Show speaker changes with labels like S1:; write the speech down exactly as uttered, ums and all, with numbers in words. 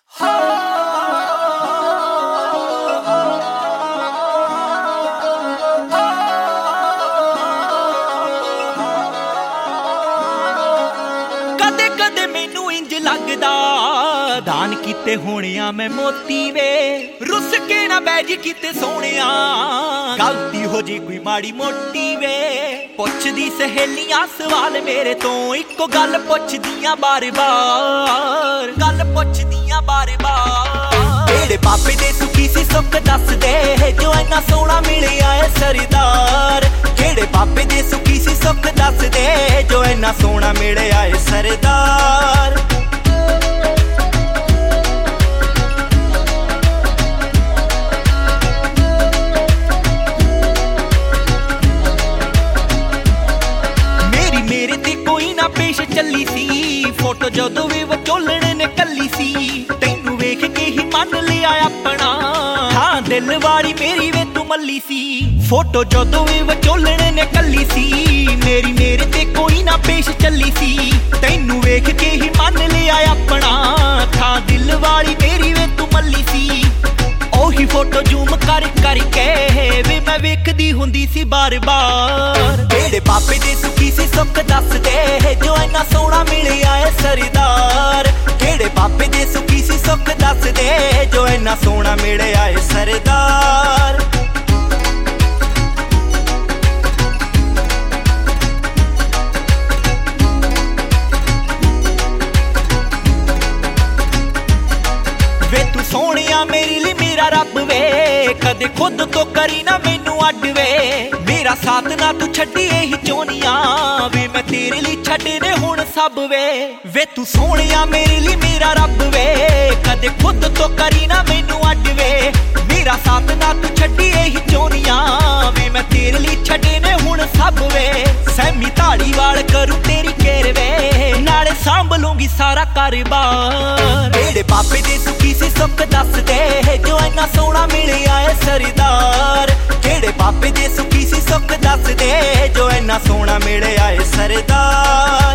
S1: कदे कदे मैनू इंज लगदा दान कीते होणिया मैं मोती वे रुस के ना बैज कीते सोहणिया गलती हो जी कोई माड़ी मोटी वे पुछदी सहेलियां सवाल मेरे तो इको गल पुछदियां बार बार गल पुछदियां बार बार तेरे पापे दे सुखी सी सुख दस दे जो इन्ना सोहना मिलिया है सरदार केड़े पापे दे सुखी सी सुख दस दे जो इन्ना सोहना मिलिया है सरदार पेश चली सी फोटो जदों भी विचोलने ने कली सी तैनू वेख के ही मन लिया अपना हाँ दिल वाली मेरी वे तू मल्ली सी फोटो जदों भी विचोलने ने कली सी मेरी मेरे ते कोई ना पेश चली सी तैनू वेख के ही मन लिया अपना हाँ दिल वाली मेरी वे तू मल्ली सी ओही फोटो जूम कर कर के वे मैं वेखदी हुंदी सी बार बार तेरे पापे दे सुखी सी सुख दस दे जो इन्ना सोहना मिलिया है सरदार केड़े पापे दे सुखी सी सुख दस दे जो इन्ना सोहना मिलिया है सरदार वे तू सोहणिया मेरे लिए मेरा रब वे कदे खुद तो करी ना मैनू अड वे मेरा साथ ना तू छड्डी ही चोनिया वे मैं तेरे लिए छड्डे ने हुण सब वे वे तू सोहणिया मेरे लिए मेरा रब वे कदे खुद तो करी ना मैनू अड वे मेरा साथ ना तू छड्डी ही चोनिया वे मैं तेरे लिए छड्डे ने हुण सब वे सहमी धाड़ी वाल करूं तेरी केर वे नाले सांभ लूंगी सारा कारोबार तेरे पापे दे सुखी सी सुख दस दे जो इन्ना सोहना मिलिया है सरदार केड़े पापे दे सुखी सी सुख दस दे जो इन्ना सोहना मिलिया है सरदार।